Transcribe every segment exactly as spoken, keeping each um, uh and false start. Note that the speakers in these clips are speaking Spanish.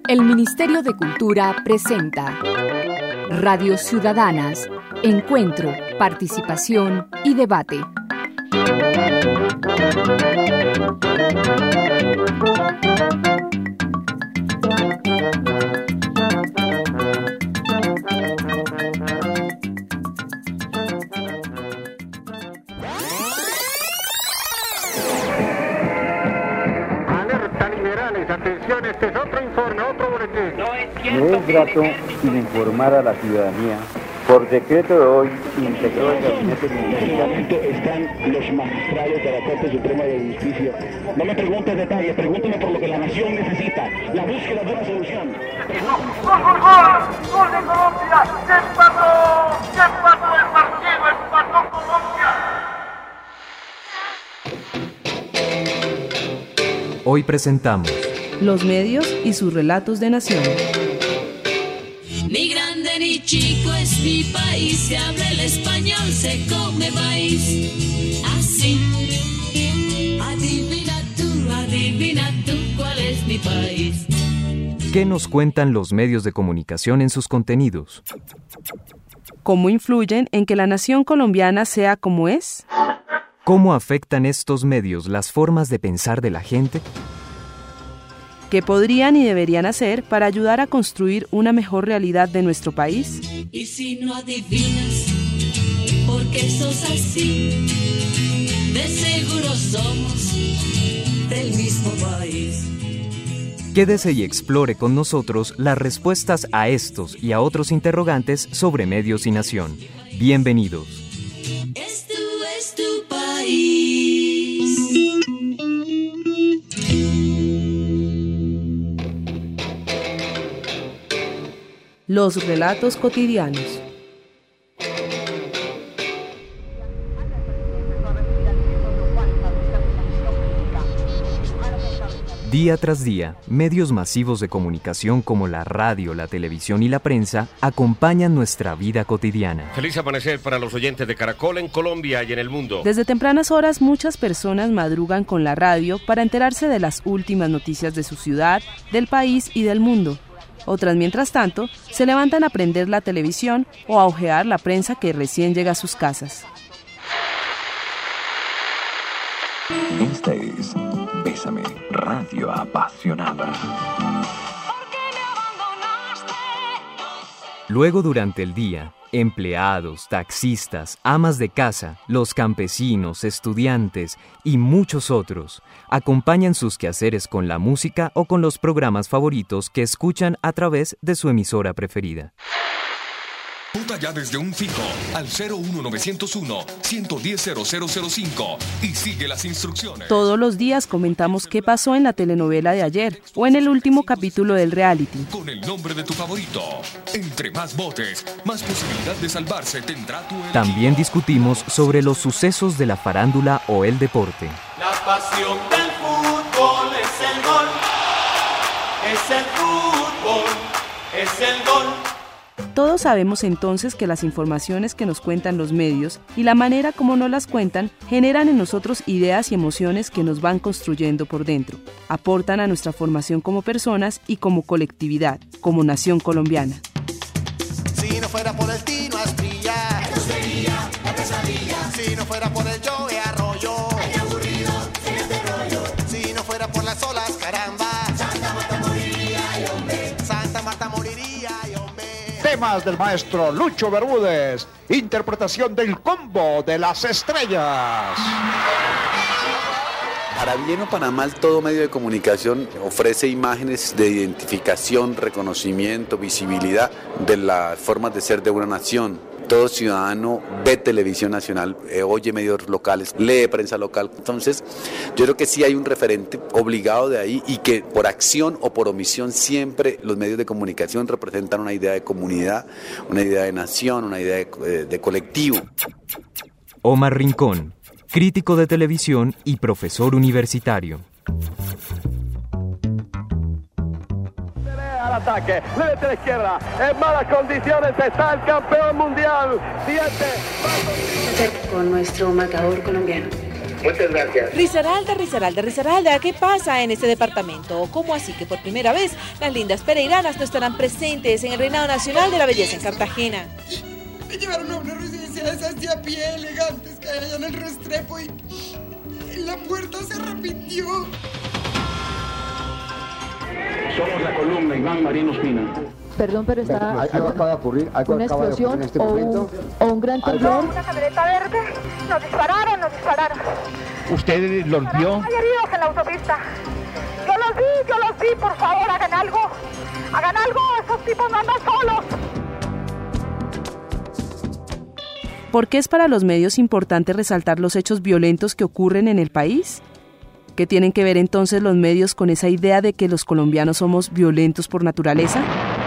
El Ministerio de Cultura presenta Radio Ciudadanas, encuentro, participación y debate. Atención, este es otro informe, otro boletín. No es grato informar a la ciudadanía. Por decreto de hoy, integró el gabinete ministerial. Están los magistrados de la Corte Suprema de Justicia. No me preguntes detalles, pregúnteme por lo que la nación necesita, la búsqueda de una solución. ¡Gol, gol, gol! ¡Gol de Colombia! ¡Se empató! ¡Se empató el partido! ¡Empató Colombia! Hoy presentamos los medios y sus relatos de nación. Ni grande ni chico es mi país, se habla el español, se come maíz. Así, adivina tú, adivina tú cuál es mi país. ¿Qué nos cuentan los medios de comunicación en sus contenidos? ¿Cómo influyen en que la nación colombiana sea como es? ¿Cómo afectan estos medios las formas de pensar de la gente? ¿Qué podrían y deberían hacer para ayudar a construir una mejor realidad de nuestro país? Y si no adivinas, porque sos así, de seguro somos del mismo país. Quédese y explore con nosotros las respuestas a estos y a otros interrogantes sobre medios y nación. Bienvenidos. Esto es tu país. Los relatos cotidianos. Día tras día, medios masivos de comunicación como la radio, la televisión y la prensa acompañan nuestra vida cotidiana. Feliz amanecer para los oyentes de Caracol en Colombia y en el mundo. Desde tempranas horas, muchas personas madrugan con la radio para enterarse de las últimas noticias de su ciudad, del país y del mundo. Otras, mientras tanto, se levantan a prender la televisión o a hojear la prensa que recién llega a sus casas. Esta es Bésame, radio apasionada. Luego, durante el día, empleados, taxistas, amas de casa, los campesinos, estudiantes y muchos otros acompañan sus quehaceres con la música o con los programas favoritos que escuchan a través de su emisora preferida. Vota ya desde un fijo al cero uno nueve cero uno, uno uno cero, cero cero cero cinco y sigue las instrucciones. Todos los días comentamos qué pasó en la telenovela de ayer o en el último capítulo del reality. Con el nombre de tu favorito. Entre más votes, más posibilidad de salvarse tendrá tu... También discutimos sobre los sucesos de la farándula o el deporte. La pasión del fútbol es el gol. Es el fútbol, es el gol. Todos sabemos entonces que las informaciones que nos cuentan los medios y la manera como nos las cuentan generan en nosotros ideas y emociones que nos van construyendo por dentro, aportan a nuestra formación como personas y como colectividad, como nación colombiana. Si no fuera por el Tino Asprilla, esto sería la pesadilla. Si no fuera por el Joey Arroyo, ay, aburrido, sin este rollo. Si no fuera por las olas, caramba, Santa Marta moriría, y hombre. Santa Marta moriría, y hombre. Temas del maestro Lucho Bermúdez. Interpretación del combo de las estrellas. Para bien o para mal, todo medio de comunicación ofrece imágenes de identificación, reconocimiento, visibilidad de las formas de ser de una nación. Todo ciudadano ve televisión nacional, eh, oye medios locales, lee prensa local. Entonces, yo creo que sí hay un referente obligado de ahí y que por acción o por omisión siempre los medios de comunicación representan una idea de comunidad, una idea de nación, una idea de, de, de colectivo. Omar Rincón, crítico de televisión y profesor universitario. Al ataque, le mete a la izquierda, en malas condiciones está el campeón mundial. Siete. Con nuestro marcador colombiano. Muchas gracias. Risaralda, Risaralda, Risaralda, ¿qué pasa en este departamento? ¿Cómo así que por primera vez las lindas pereiranas no estarán presentes en el Reinado Nacional de la Belleza en Cartagena? Me llevaron a una residencia de esas de a pie elegantes que hay allá en el Restrepo y en la puerta se repitió. Somos la columna Iván Marino Espina. Perdón, pero está algo acaba de ocurrir, algo una acaba explosión de ocurrir en este o, momento. Un, o un gran temblor. Una camioneta verde, nos dispararon, nos dispararon. ¿Usted los vio? Hay heridos en la autopista. Yo los vi, yo los vi, por favor, hagan algo. Hagan algo, esos tipos no andan solos. ¿Por qué es para los medios importante resaltar los hechos violentos que ocurren en el país? ¿Qué tienen que ver entonces los medios con esa idea de que los colombianos somos violentos por naturaleza?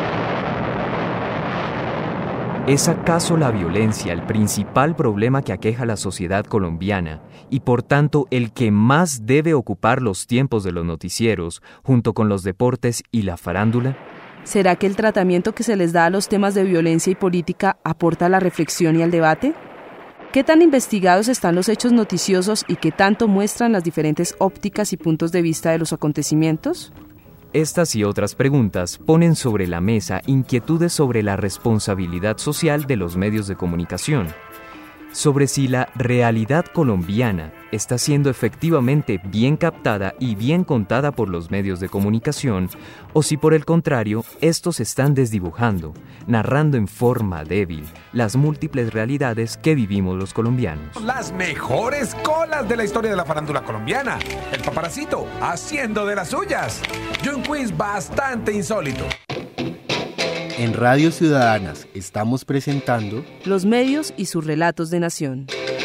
¿Es acaso la violencia el principal problema que aqueja a la sociedad colombiana y por tanto el que más debe ocupar los tiempos de los noticieros junto con los deportes y la farándula? ¿Será que el tratamiento que se les da a los temas de violencia y política aporta a la reflexión y al debate? ¿Qué tan investigados están los hechos noticiosos y qué tanto muestran las diferentes ópticas y puntos de vista de los acontecimientos? Estas y otras preguntas ponen sobre la mesa inquietudes sobre la responsabilidad social de los medios de comunicación, sobre si la realidad colombiana está siendo efectivamente bien captada y bien contada por los medios de comunicación, o si por el contrario, estos están desdibujando, narrando en forma débil las múltiples realidades que vivimos los colombianos. Las mejores colas de la historia de la farándula colombiana. El Paparacito haciendo de las suyas. Y un quiz bastante insólito. En Radio Ciudadanas estamos presentando los medios y sus relatos de nación.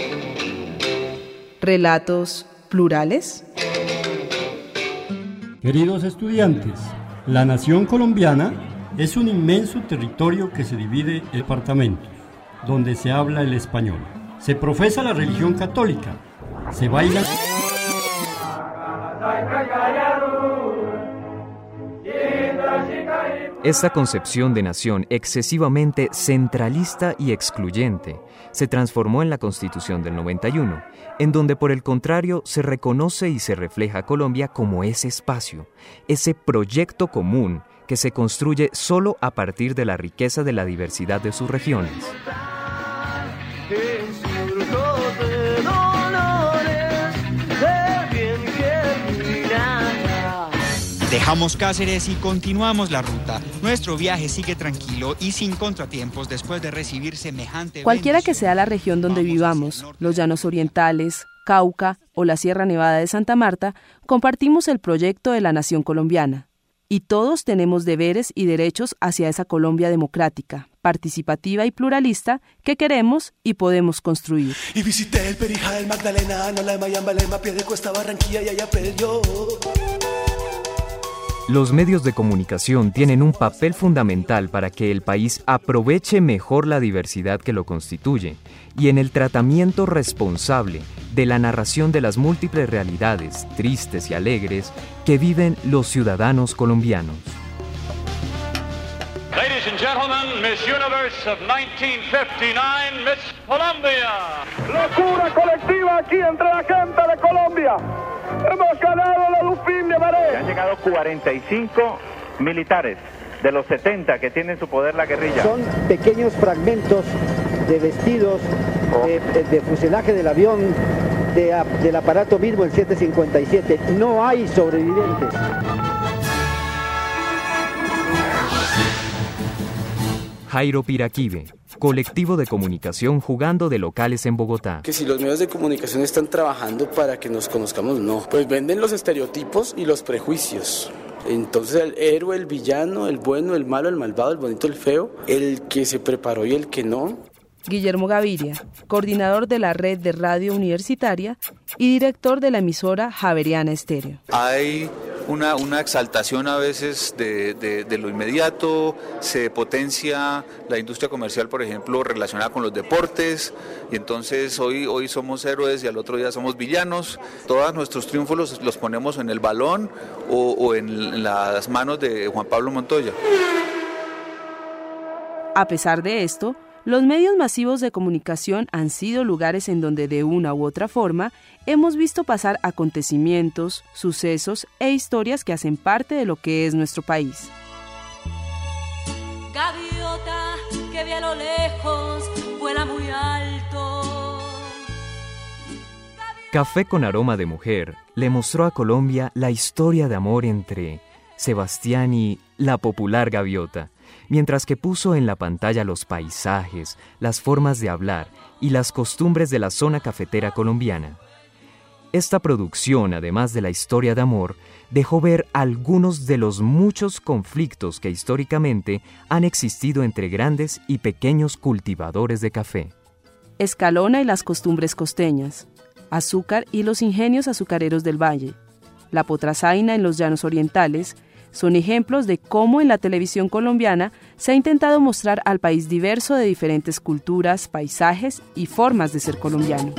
¿Relatos plurales? Queridos estudiantes, la nación colombiana es un inmenso territorio que se divide en departamentos, donde se habla el español. Se profesa la religión católica, se baila... Esta concepción de nación excesivamente centralista y excluyente se transformó en la Constitución del noventa y uno, en donde por el contrario se reconoce y se refleja a Colombia como ese espacio, ese proyecto común que se construye solo a partir de la riqueza de la diversidad de sus regiones. Dejamos Cáceres y continuamos la ruta. Nuestro viaje sigue tranquilo y sin contratiempos después de recibir semejante... Cualquiera que sea la región donde vivamos, los llanos orientales, Cauca o la Sierra Nevada de Santa Marta, compartimos el proyecto de la nación colombiana. Y todos tenemos deberes y derechos hacia esa Colombia democrática, participativa y pluralista que queremos y podemos construir. Y visité el Perijá, el Magdalena, Ana, la Mayambalema, Piedecuesta, Barranquilla y Ayapello. Los medios de comunicación tienen un papel fundamental para que el país aproveche mejor la diversidad que lo constituye y en el tratamiento responsable de la narración de las múltiples realidades, tristes y alegres, que viven los ciudadanos colombianos. Ladies and gentlemen, Miss Universe of nineteen fifty-nine, Miss Colombia. Locura colectiva aquí entre la gente de Colombia. Hemos ganado la Dupin de Maré. Han llegado cuarenta y cinco militares de los setenta que tienen en su poder la guerrilla. Son pequeños fragmentos de vestidos, de, de fuselaje del avión, de, del aparato mismo, el siete cincuenta y siete. No hay sobrevivientes. Jairo Piraquive, colectivo de comunicación jugando de locales en Bogotá. Que si los medios de comunicación están trabajando para que nos conozcamos, no. Pues venden los estereotipos y los prejuicios. Entonces el héroe, el villano, el bueno, el malo, el malvado, el bonito, el feo, el que se preparó y el que no. Guillermo Gaviria, coordinador de la red de radio universitaria y director de la emisora Javeriana Estéreo. Hay una, una exaltación a veces de, de, de lo inmediato, se potencia la industria comercial, por ejemplo, relacionada con los deportes, y entonces hoy, hoy somos héroes y al otro día somos villanos. Todos nuestros triunfos los, los ponemos en el balón o, o en las manos de Juan Pablo Montoya. A pesar de esto, Los medios masivos de comunicación han sido lugares en donde de una u otra forma hemos visto pasar acontecimientos, sucesos e historias que hacen parte de lo que es nuestro país. Gaviota que ve a lo lejos, vuela muy alto. Café con aroma de mujer le mostró a Colombia la historia de amor entre Sebastián y la popular gaviota, mientras que puso en la pantalla los paisajes, las formas de hablar y las costumbres de la zona cafetera colombiana. Esta producción, además de la historia de amor, dejó ver algunos de los muchos conflictos que históricamente han existido entre grandes y pequeños cultivadores de café. Escalona y las costumbres costeñas, azúcar y los ingenios azucareros del valle, la potrasaina en los llanos orientales, son ejemplos de cómo en la televisión colombiana se ha intentado mostrar al país diverso de diferentes culturas, paisajes y formas de ser colombiano.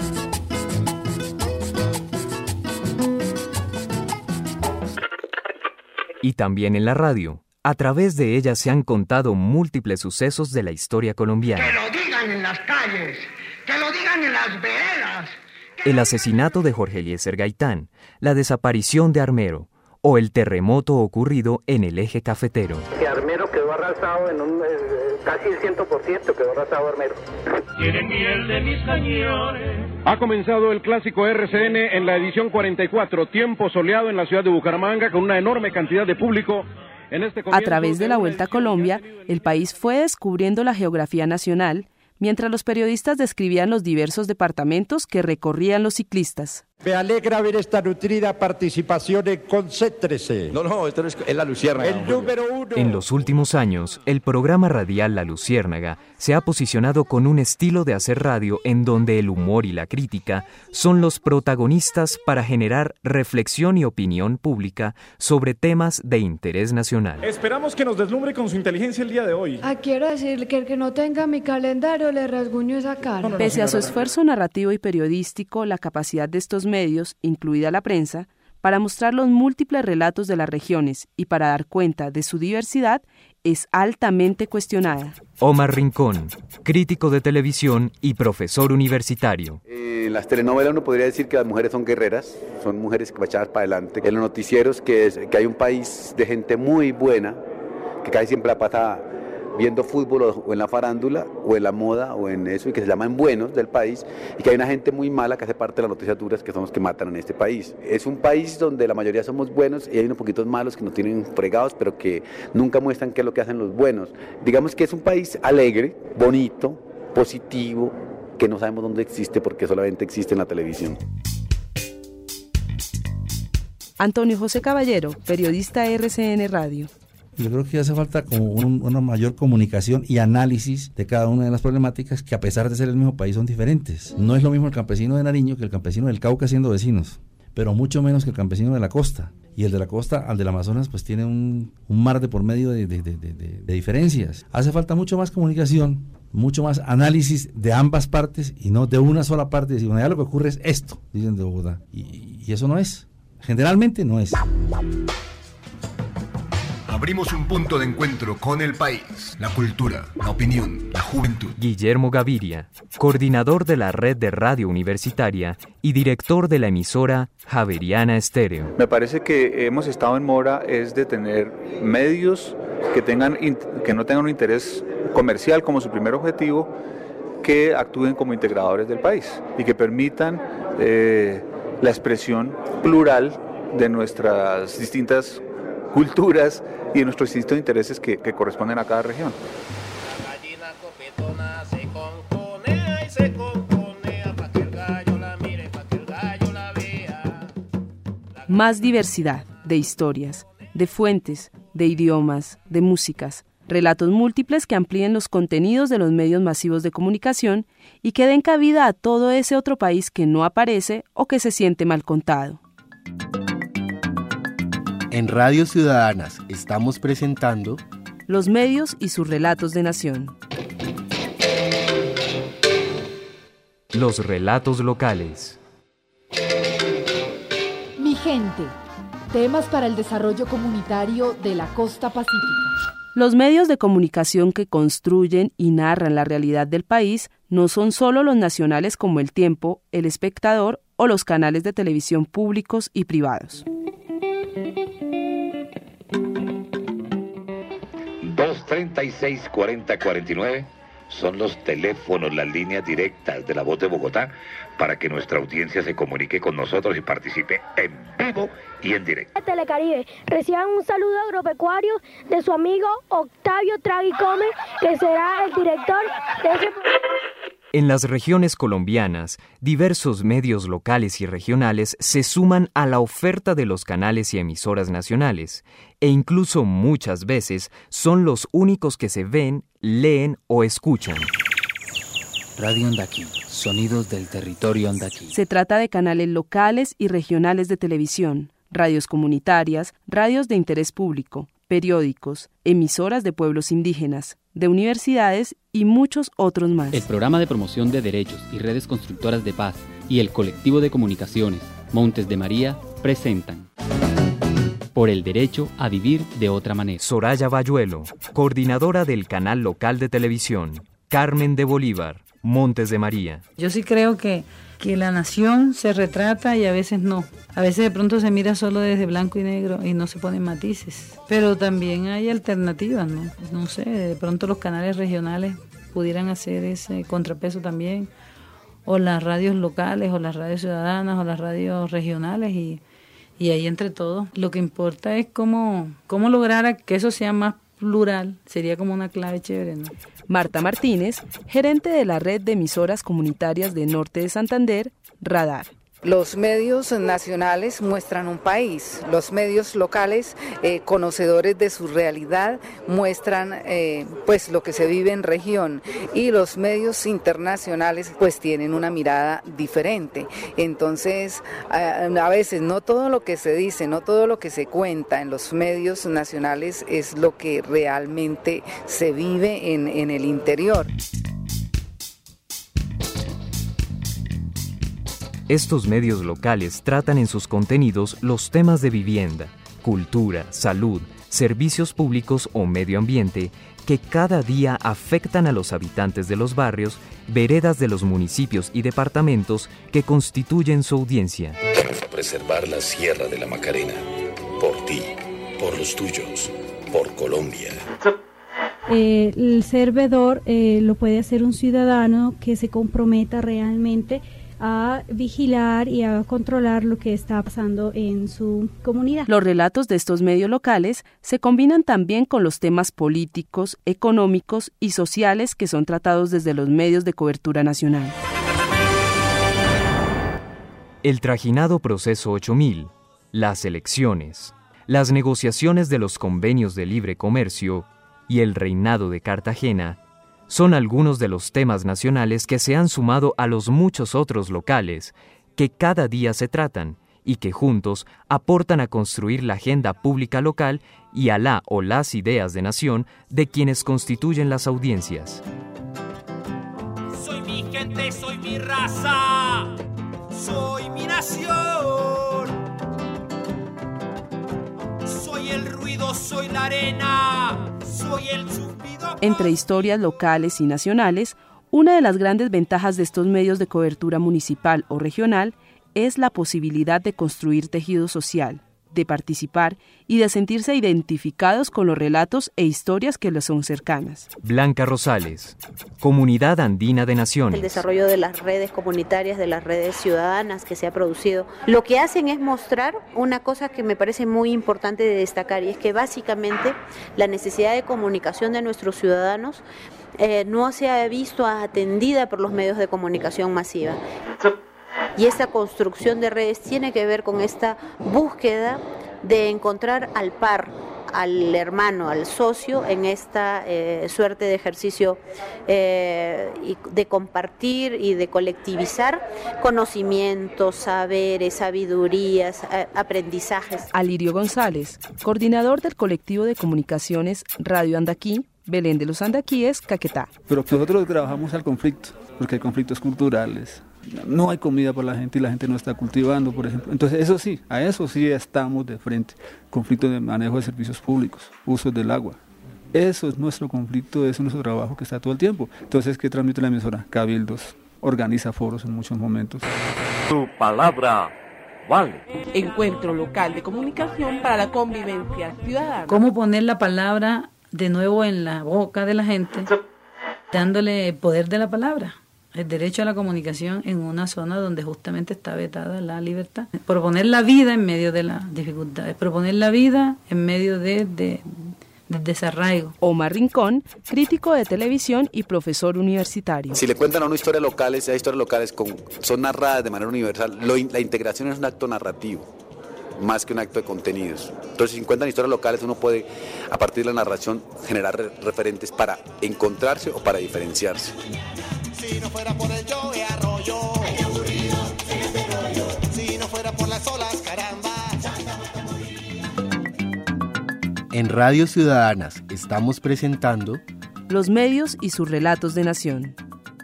Y también en la radio. A través de ella se han contado múltiples sucesos de la historia colombiana. Que lo digan en las calles, que lo digan en las veredas. El asesinato de Jorge Eliezer Gaitán, la desaparición de Armero o el terremoto ocurrido en el eje cafetero. Que Armero quedó arrasado en un eh, casi el cien por ciento quedó arrasado Armero. Tienen miel de mis cañones. Ha comenzado el clásico R C N en la edición cuarenta y cuatro, tiempo soleado en la ciudad de Bucaramanga con una enorme cantidad de público. En este a través de la Vuelta a Colombia, el país fue descubriendo la geografía nacional, mientras los periodistas describían los diversos departamentos que recorrían los ciclistas. Me alegra ver esta nutrida participación en Concéntrese. No, no, esto es, es La Luciérnaga. El número uno. En los últimos años, el programa radial La Luciérnaga se ha posicionado con un estilo de hacer radio en donde el humor y la crítica son los protagonistas para generar reflexión y opinión pública sobre temas de interés nacional. Esperamos que nos deslumbre con su inteligencia el día de hoy. Ah, quiero decir que el que no tenga mi calendario le rasguño esa cara. No, no, no, Pese señora, a su esfuerzo narrativo y periodístico, la capacidad de estos medios, incluida la prensa, para mostrar los múltiples relatos de las regiones y para dar cuenta de su diversidad, es altamente cuestionada. Omar Rincón, crítico de televisión y profesor universitario. En las telenovelas uno podría decir que las mujeres son guerreras, son mujeres que van echadas para adelante. En los noticieros que, es, que hay un país de gente muy buena, que casi siempre la pasa viendo fútbol o en la farándula o en la moda o en eso, y que se llaman buenos del país, y que hay una gente muy mala que hace parte de las noticias duras, que son los que matan en este país. Es un país donde la mayoría somos buenos y hay unos poquitos malos que nos tienen fregados, pero que nunca muestran qué es lo que hacen los buenos. Digamos que es un país alegre, bonito, positivo, que no sabemos dónde existe porque solamente existe en la televisión. Antonio José Caballero, periodista R C N Radio. Yo creo que hace falta como un, una mayor comunicación y análisis de cada una de las problemáticas que, a pesar de ser el mismo país, son diferentes. No es lo mismo el campesino de Nariño que el campesino del Cauca siendo vecinos, pero mucho menos que el campesino de la costa. Y el de la costa al del Amazonas pues tiene un, un mar de por medio de, de, de, de, de diferencias. Hace falta mucho más comunicación, mucho más análisis de ambas partes y no de una sola parte. Decir, bueno, ya lo que ocurre es esto, dicen de Bogotá. Y, y eso no es. Generalmente no es. Abrimos un punto de encuentro con el país, la cultura, la opinión, la juventud. Guillermo Gaviria, coordinador de la red de radio universitaria y director de la emisora Javeriana Estéreo. Me parece que hemos estado en mora es de tener medios que, tengan, que no tengan un interés comercial como su primer objetivo, que actúen como integradores del país y que permitan eh, la expresión plural de nuestras distintas culturas y de nuestros distintos intereses que, que corresponden a cada región. Más diversidad de historias, de fuentes, de idiomas, de músicas, relatos múltiples que amplíen los contenidos de los medios masivos de comunicación y que den cabida a todo ese otro país que no aparece o que se siente mal contado. En Radio Ciudadanas estamos presentando los medios y sus relatos de nación. Los relatos locales. Mi gente, temas para el desarrollo comunitario de la costa pacífica. Los medios de comunicación que construyen y narran la realidad del país no son solo los nacionales como El Tiempo, El Espectador o los canales de televisión públicos y privados. dos treinta y seis, cuarenta, cuarenta y nueve son los teléfonos, las líneas directas de La Voz de Bogotá para que nuestra audiencia se comunique con nosotros y participe en vivo y en directo. Telecaribe, reciban un saludo agropecuario de su amigo Octavio Tragicome, que será el director de ese programa. En las regiones colombianas, diversos medios locales y regionales se suman a la oferta de los canales y emisoras nacionales, e incluso muchas veces son los únicos que se ven, leen o escuchan. Radio Andaquí, sonidos del territorio andaquí. Se trata de canales locales y regionales de televisión, radios comunitarias, radios de interés público, periódicos, emisoras de pueblos indígenas, de universidades y muchos otros más. El Programa de Promoción de Derechos y Redes Constructoras de Paz y el Colectivo de Comunicaciones Montes de María presentan Por el Derecho a Vivir de Otra Manera. Soraya Bayuelo, coordinadora del Canal Local de Televisión. Carmen de Bolívar, Montes de María. Yo sí creo que, que la nación se retrata y a veces no. A veces de pronto se mira solo desde blanco y negro y no se ponen matices. Pero también hay alternativas, ¿no? No sé, de pronto los canales regionales pudieran hacer ese contrapeso también, o las radios locales, o las radios ciudadanas, o las radios regionales, y, y ahí entre todos. Lo que importa es cómo, cómo lograr que eso sea más plural, sería como una clave chévere, ¿no? Marta Martínez, gerente de la red de emisoras comunitarias de Norte de Santander, Radar. Los medios nacionales muestran un país, los medios locales, eh, conocedores de su realidad, muestran eh, pues lo que se vive en región, y los medios internacionales pues tienen una mirada diferente. Entonces, a, a veces no todo lo que se dice, no todo lo que se cuenta en los medios nacionales es lo que realmente se vive en, en el interior. Estos medios locales tratan en sus contenidos los temas de vivienda, cultura, salud, servicios públicos o medio ambiente que cada día afectan a los habitantes de los barrios, veredas de los municipios y departamentos que constituyen su audiencia. Vamos a preservar la Sierra de la Macarena, por ti, por los tuyos, por Colombia. Eh, el servidor eh, lo puede hacer un ciudadano que se comprometa realmente a vigilar y a controlar lo que está pasando en su comunidad. Los relatos de estos medios locales se combinan también con los temas políticos, económicos y sociales que son tratados desde los medios de cobertura nacional. El trajinado Proceso ocho mil, las elecciones, las negociaciones de los convenios de libre comercio y el reinado de Cartagena son algunos de los temas nacionales que se han sumado a los muchos otros locales que cada día se tratan y que juntos aportan a construir la agenda pública local y a la o las ideas de nación de quienes constituyen las audiencias. Soy mi gente, soy mi raza, soy mi nación, soy el ruido, soy la arena, soy el zumbido. Entre historias locales y nacionales, una de las grandes ventajas de estos medios de cobertura municipal o regional es la posibilidad de construir tejido social, de participar y de sentirse identificados con los relatos e historias que les son cercanas. Blanca Rosales, Comunidad Andina de Naciones. El desarrollo de las redes comunitarias, de las redes ciudadanas que se ha producido, lo que hacen es mostrar una cosa que me parece muy importante de destacar, y es que básicamente la necesidad de comunicación de nuestros ciudadanos eh, no se ha visto atendida por los medios de comunicación masiva. Y esta construcción de redes tiene que ver con esta búsqueda de encontrar al par, al hermano, al socio en esta eh, suerte de ejercicio eh, de compartir y de colectivizar conocimientos, saberes, sabidurías, eh, aprendizajes. Alirio González, coordinador del colectivo de comunicaciones Radio Andaquí, Belén de los Andaquíes, Caquetá. Pero nosotros trabajamos al conflicto, porque hay conflictos culturales. No hay comida para la gente y la gente no está cultivando, por ejemplo. Entonces, eso sí, a eso sí estamos de frente. Conflicto de manejo de servicios públicos, uso del agua. Eso es nuestro conflicto, eso es nuestro trabajo que está todo el tiempo. Entonces, ¿qué transmite la emisora? Cabildos, organiza foros en muchos momentos. Tu palabra vale. Encuentro local de comunicación para la convivencia ciudadana. ¿Cómo poner la palabra de nuevo en la boca de la gente, dándole el poder de la palabra? El derecho a la comunicación en una zona donde justamente está vetada la libertad. Proponer la vida en medio de las dificultades, proponer la vida en medio de, de, del desarraigo. Omar Rincón, crítico de televisión y profesor universitario. Si le cuentan a una historia local, esas historias locales con, son narradas de manera universal. Lo, la integración es un acto narrativo, más que un acto de contenidos. Entonces, si cuentan historias locales, uno puede, a partir de la narración, generar re- referentes para encontrarse o para diferenciarse. Si no fuera por el yo y arroyo, qué aburrido en este rollo. Si no fuera por las olas, caramba. En Radio Ciudadanas estamos presentando Los medios y sus relatos de nación.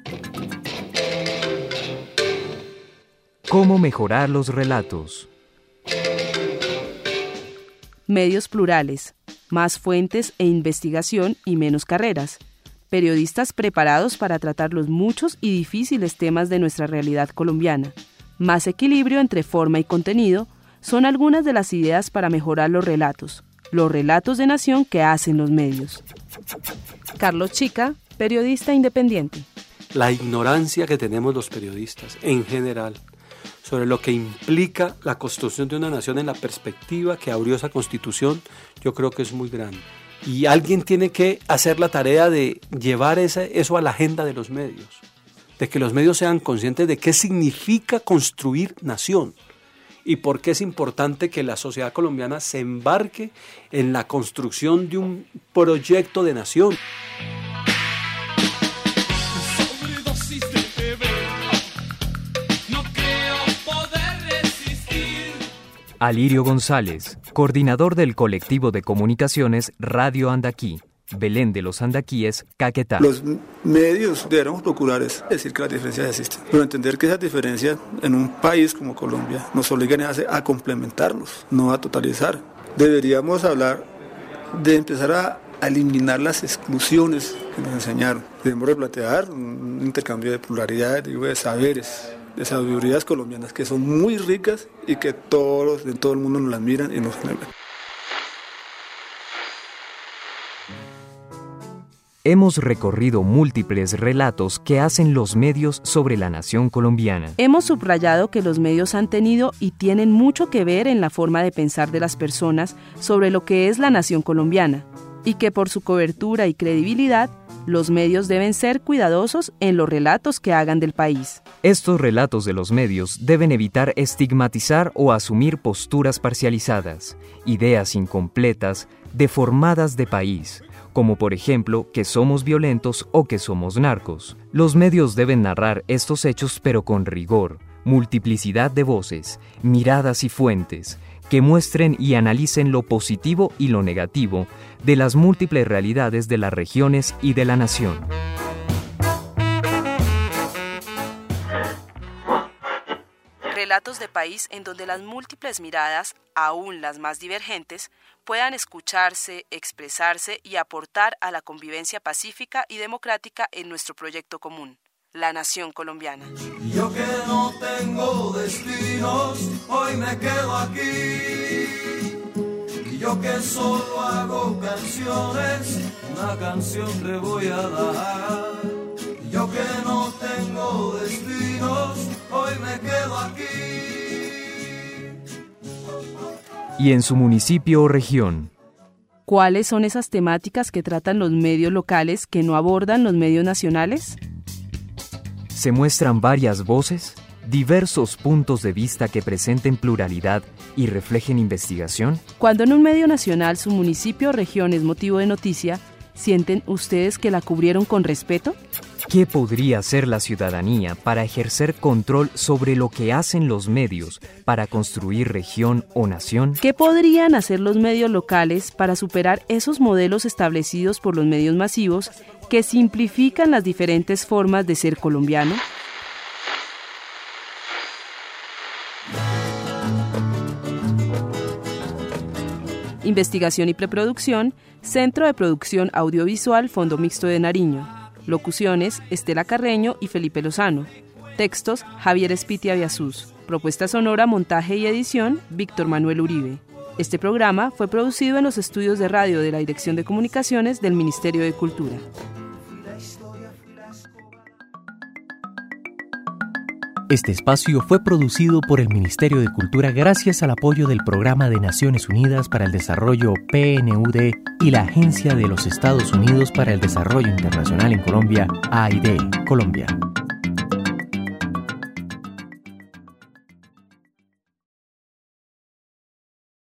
¿Cómo mejorar los relatos? Medios plurales, más fuentes e investigación y menos carreras. Periodistas preparados para tratar los muchos y difíciles temas de nuestra realidad colombiana. Más equilibrio entre forma y contenido son algunas de las ideas para mejorar los relatos, los relatos de nación que hacen los medios. Carlos Chica, periodista independiente. La ignorancia que tenemos los periodistas en general sobre lo que implica la construcción de una nación en la perspectiva que abrió esa constitución, yo creo que es muy grande. Y alguien tiene que hacer la tarea de llevar ese, eso a la agenda de los medios, de que los medios sean conscientes de qué significa construir nación y por qué es importante que la sociedad colombiana se embarque en la construcción de un proyecto de nación. Alirio González, coordinador del colectivo de comunicaciones Radio Andaquí, Belén de los Andaquíes, Caquetá. Los medios deberíamos procurar es decir que las diferencias existen, pero entender que esas diferencias en un país como Colombia nos obligan a, a complementarnos, no a totalizar. Deberíamos hablar de empezar a, a eliminar las exclusiones que nos enseñaron. Debemos replantear un intercambio de pluralidades, digo, de saberes, de sabidurías colombianas que son muy ricas y que todos en todo el mundo nos las miran y nos celebran. Hemos recorrido múltiples relatos que hacen los medios sobre la nación colombiana. Hemos subrayado que los medios han tenido y tienen mucho que ver en la forma de pensar de las personas sobre lo que es la nación colombiana, y que por su cobertura y credibilidad, los medios deben ser cuidadosos en los relatos que hagan del país. Estos relatos de los medios deben evitar estigmatizar o asumir posturas parcializadas, ideas incompletas, deformadas de país, como por ejemplo que somos violentos o que somos narcos. Los medios deben narrar estos hechos pero con rigor, multiplicidad de voces, miradas y fuentes, que muestren y analicen lo positivo y lo negativo de las múltiples realidades de las regiones y de la nación. Relatos de país en donde las múltiples miradas, aún las más divergentes, puedan escucharse, expresarse y aportar a la convivencia pacífica y democrática en nuestro proyecto común, la nación colombiana. Yo que no tengo destinos, hoy me quedo aquí. Y yo que solo hago canciones, una canción le voy a dar. Y yo que no tengo destinos, hoy me quedo aquí. Y en su municipio o región. ¿Cuáles son esas temáticas que tratan los medios locales que no abordan los medios nacionales? Se muestran varias voces, diversos puntos de vista que presenten pluralidad y reflejen investigación. Cuando en un medio nacional su municipio o región es motivo de noticia, ¿sienten ustedes que la cubrieron con respeto? ¿Qué podría hacer la ciudadanía para ejercer control sobre lo que hacen los medios para construir región o nación? ¿Qué podrían hacer los medios locales para superar esos modelos establecidos por los medios masivos que simplifican las diferentes formas de ser colombiano? Investigación y preproducción, Centro de Producción Audiovisual Fondo Mixto de Nariño. Locuciones, Estela Carreño y Felipe Lozano. Textos, Javier Espitia Biasús. Propuesta sonora, montaje y edición, Víctor Manuel Uribe. Este programa fue producido en los estudios de radio de la Dirección de Comunicaciones del Ministerio de Cultura. Este espacio fue producido por el Ministerio de Cultura gracias al apoyo del Programa de Naciones Unidas para el Desarrollo P N U D y la Agencia de los Estados Unidos para el Desarrollo Internacional en Colombia, A I D, Colombia.